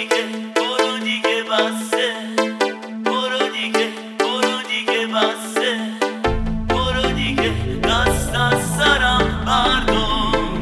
دیگه برو دیگه بسه، برو دیگه برو دیگه بسه، برو دیگه دست از سرم بردار.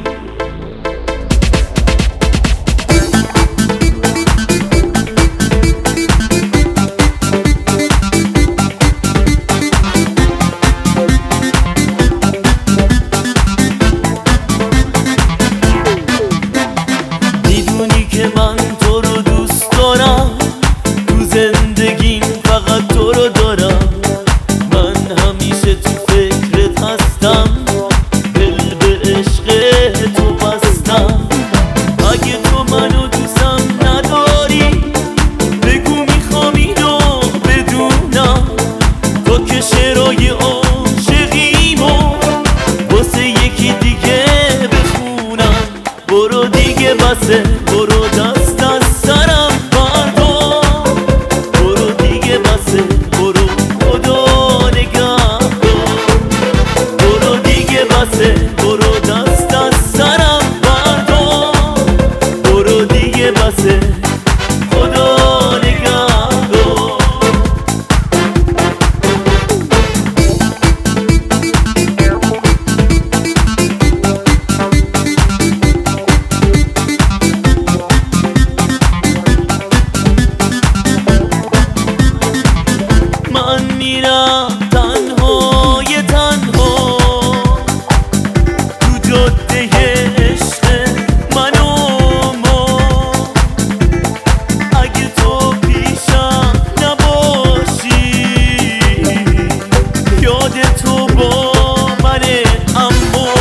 من تو رو دوست دارم، تو زندگیم فقط تو رو دارم. من همیشه تو فکرت هستم، دل به عشق تو بستم. اگه تو منو دوستم نداری بگو میخوام اینو بدونم. تو که شعرهای عاشقیمو واسه یکی دیگه بخونم. برو دیگه بسه، برو دست از سرم بردار. برو دیگه بسه، برو خدا نگهدار. برو دیگه بسه، برو دست از سرم بردار. برو دیگه بسه، خدا نگهدار. من میرم تنهای تنها تو جاده عشق من و ما. اگه تو پیشم نباشی یاد تو با منه، اما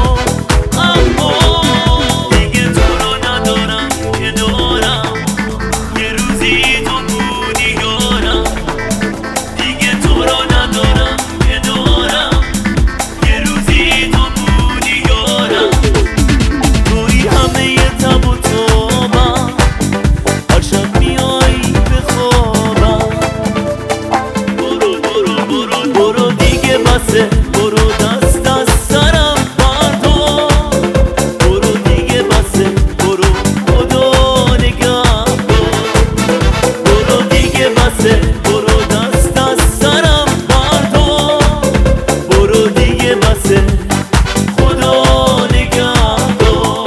دیگه تو رو ندارم که دارم. یه روزی تو بودی یارم، دیگه تو رو ندارم که دارم. یه روزی تو بودی یارم. توی همه تب و تابم، هر شب میایی بخوابم. برو برو برو برو دیگه بسه، برو دست از سرم بردار. برو دیگه بسه، برو خدا نگهدار. برو دیگه بسه، برو دست از سرم بردار. برو دیگه بسه، خدا نگهدار.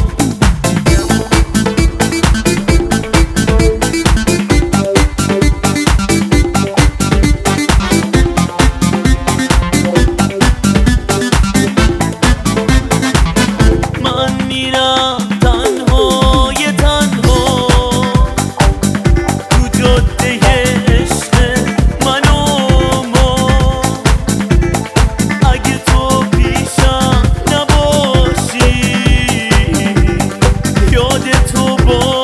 من میرم تنهای تنها تو جاده عشق من و ما. اگه تو پیشم نباشی یاد تو با